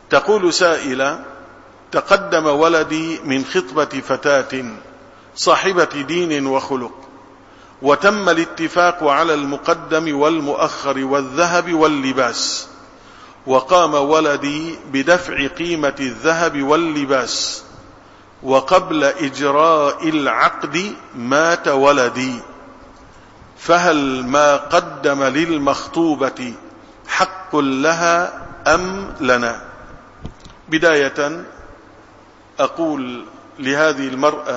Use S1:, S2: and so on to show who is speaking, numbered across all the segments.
S1: تقول سائلة: تقدم ولدي من خطبة فتاة صاحبة دين وخلق، وتم الاتفاق على المقدم والمؤخر والذهب واللباس، وقام ولدي بدفع قيمة الذهب واللباس، وقبل إجراء العقد مات ولدي، فهل ما قدم للمخطوبة حق لها أم لنا؟ بداية أقول لهذه المرأة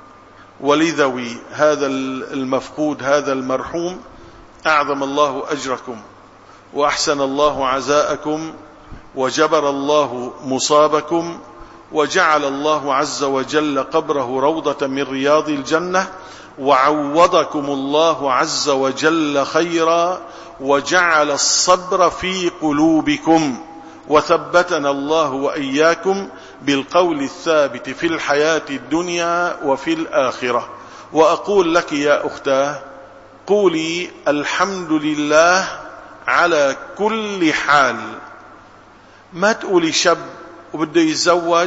S1: ولذوي هذا المفقود هذا المرحوم: أعظم الله أجركم، وأحسن الله عزاءكم، وجبر الله مصابكم، وجعل الله عز وجل قبره روضة من رياض الجنة، وعوضكم الله عز وجل خيرا، وجعل الصبر في قلوبكم، وثبتنا الله وإياكم بالقول الثابت في الحياة الدنيا وفي الآخرة. وأقول لك يا أختاه: قولي الحمد لله على كل حال. ما تقولي شاب وبده يتزوج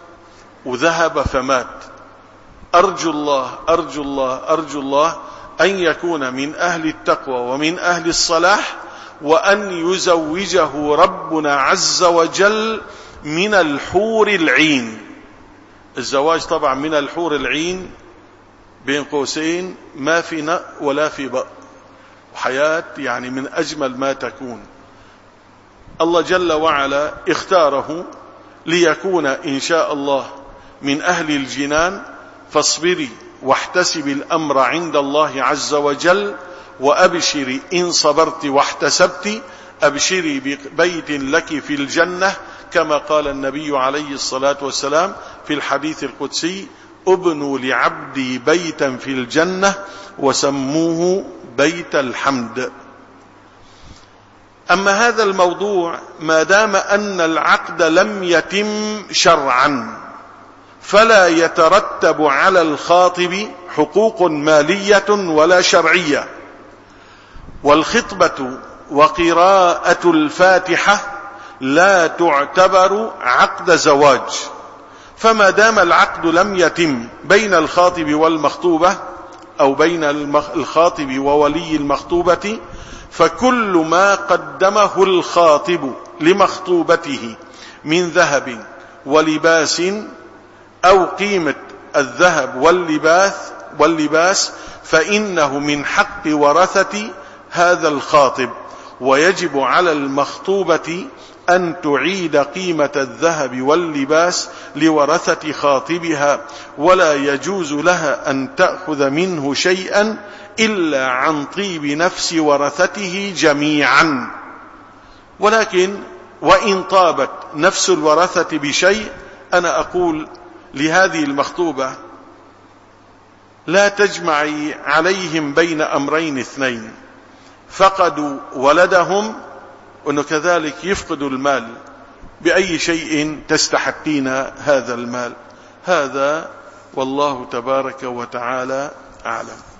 S1: وذهب فمات. أرجو الله أرجو الله أرجو الله أن يكون من أهل التقوى ومن أهل الصلاح، وأن يزوجه ربنا عز وجل من الحور العين. الزواج طبعا من الحور العين بين قوسين ما في نأ ولا في بأ، وحياة يعني من أجمل ما تكون. الله جل وعلا اختاره ليكون إن شاء الله من أهل الجنان، فاصبري واحتسبي الأمر عند الله عز وجل، وأبشري إن صبرت واحتسبت، أبشري ببيت لك في الجنة، كما قال النبي عليه الصلاة والسلام في الحديث القدسي: ابنوا لعبدي بيتا في الجنة وسموه بيت الحمد. أما هذا الموضوع ما دام أن العقد لم يتم شرعا، فلا يترتب على الخاطب حقوق مالية ولا شرعية، والخطبة وقراءة الفاتحة لا تعتبر عقد زواج. فما دام العقد لم يتم بين الخاطب والمخطوبة أو بين الخاطب وولي المخطوبة، فكل ما قدمه الخاطب لمخطوبته من ذهب ولباس أو قيمة الذهب واللباس فإنه من حق ورثة هذا الخاطب، ويجب على المخطوبة أن تعيد قيمة الذهب واللباس لورثة خاطبها، ولا يجوز لها أن تأخذ منه شيئا إلا عن طيب نفس ورثته جميعا. ولكن وإن طابت نفس الورثة بشيء، أنا أقول لهذه المخطوبة: لا تجمعي عليهم بين أمرين اثنين، فقدوا ولدهم وأنه كذلك يفقدوا المال، بأي شيء تستحقين هذا المال؟ هذا والله تبارك وتعالى أعلم.